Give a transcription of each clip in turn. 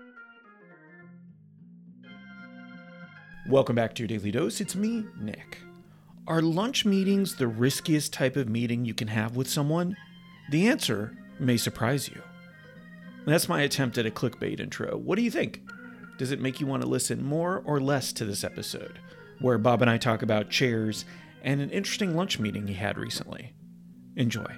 Welcome back to your Daily Dose. It's me, Nick. Are lunch meetings the riskiest type of meeting you can have with someone? The answer may surprise you. That's my attempt at a clickbait intro. What do you think? Does it make you want to listen more or less to this episode, where Bob and I talk about chairs and an interesting lunch meeting he had recently? Enjoy.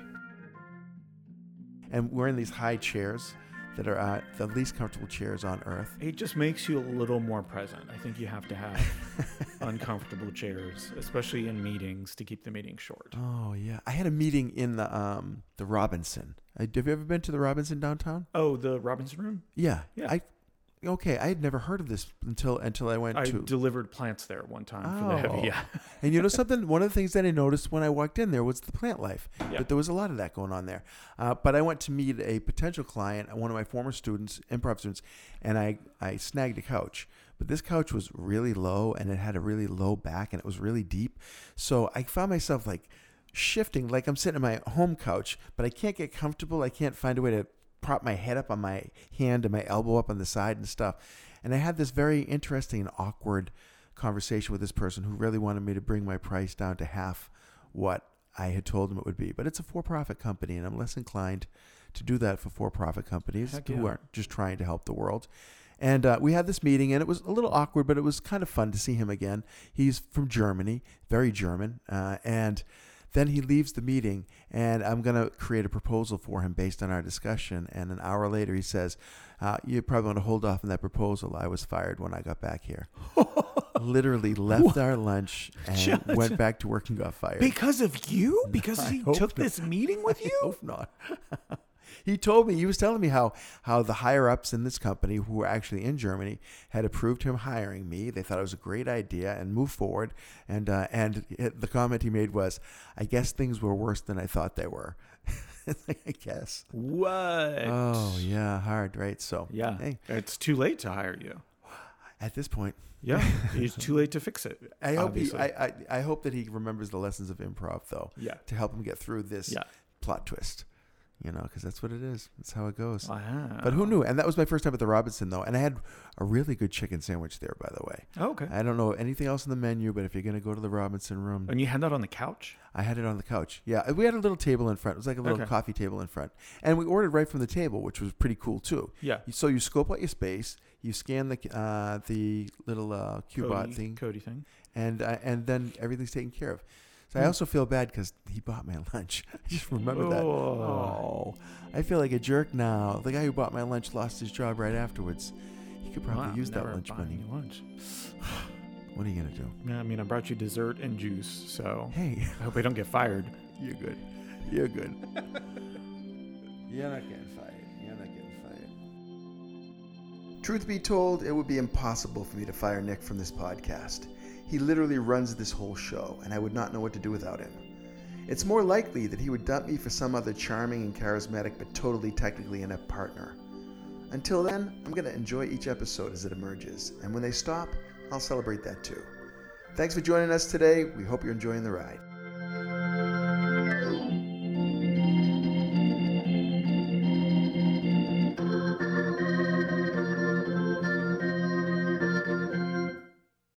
And we're in these high chairs that are the least comfortable chairs on earth. It just makes you a little more present. I think you have to have uncomfortable chairs, especially in meetings, to keep the meeting short. Oh, yeah. I had a meeting in the Robinson. Have you ever been to the Robinson downtown? Oh, the Robinson Room? Yeah. Yeah. I had never heard of this until I went I to... delivered plants there one time for the heavy, yeah. And you know something? One of the things that I noticed when I walked in there was the plant life. Yeah. But there was a lot of that going on there. But I went to meet a potential client, one of my former students, improv students, and I snagged a couch. But this couch was really low, and it had a really low back, and it was really deep. So I found myself like shifting, like I'm sitting on my home couch, but I can't get comfortable. I can't find a way to prop my head up on my hand and my elbow up on the side and stuff. And I had this very interesting and awkward conversation with this person who really wanted me to bring my price down to half what I had told him it would be. But it's a for-profit company, and I'm less inclined to do that for for-profit companies who aren't just trying to help the world. And we had this meeting, and it was a little awkward, but it was kind of fun to see him again. He's from Germany, very German, and then he leaves the meeting, and I'm going to create a proposal for him based on our discussion. And an hour later, he says, you probably want to hold off on that proposal. I was fired when I got back here. Literally left our lunch and went back to work and got fired. Because of you? Because he took this meeting with you? I hope not. He told me, he was telling me how the higher-ups in this company, who were actually in Germany, had approved him hiring me. They thought it was a great idea and moved forward. And the comment he made was, I guess things were worse than I thought they were. I guess. What? Oh, yeah, hard, right? So, yeah, hey. It's too late to hire you. At this point. Yeah, it's too late to fix it. I hope that he remembers the lessons of improv, though, to help him get through this plot twist. You know, because that's what it is. That's how it goes. Wow. But who knew? And that was my first time at the Robinson, though. And I had a really good chicken sandwich there, by the way. Oh, okay. I don't know anything else on the menu, but if you're going to go to the Robinson Room. And you had that on the couch? I had it on the couch. Yeah. We had a little table in front. It was like a little coffee table in front. And we ordered right from the table, which was pretty cool, too. Yeah. So you scope out your space. You scan the little Qbot thing. Cody thing. And then everything's taken care of. So I also feel bad because he bought my lunch. I just remember that. Oh, I feel like a jerk now. The guy who bought my lunch lost his job right afterwards. He could probably use that lunch money. Lunch. What are you going to do? Yeah, I mean, I brought you dessert and juice, so hey, I hope I don't get fired. You're good. You're good. You're not getting fired. You're not getting fired. Truth be told, it would be impossible for me to fire Nick from this podcast. He literally runs this whole show, and I would not know what to do without him. It's more likely that he would dump me for some other charming and charismatic but totally technically inept partner. Until then, I'm going to enjoy each episode as it emerges, and when they stop, I'll celebrate that too. Thanks for joining us today. We hope you're enjoying the ride.